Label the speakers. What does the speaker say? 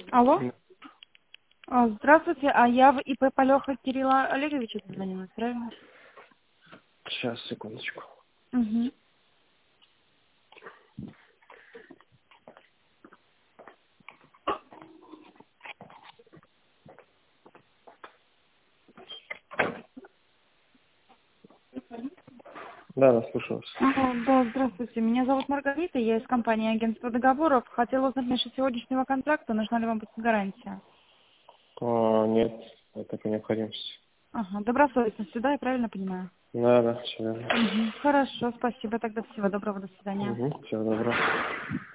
Speaker 1: Алло. Здравствуйте, я в ИП Полеха Кирилла Олеговича звонила, правильно?
Speaker 2: Сейчас, секундочку.
Speaker 1: Угу.
Speaker 2: Да, слушаю вас.
Speaker 1: Да, здравствуйте. Меня зовут Маргарита, я из компании агентства договоров. Хотела узнать насчет сегодняшнего контракта, нужна ли вам будет гарантия?
Speaker 2: Нет, это по необходимости.
Speaker 1: Ага, добросовестность, да, я правильно понимаю?
Speaker 2: Да, все верно.
Speaker 1: Угу. Хорошо, спасибо, тогда всего доброго, до свидания.
Speaker 2: Всего доброго.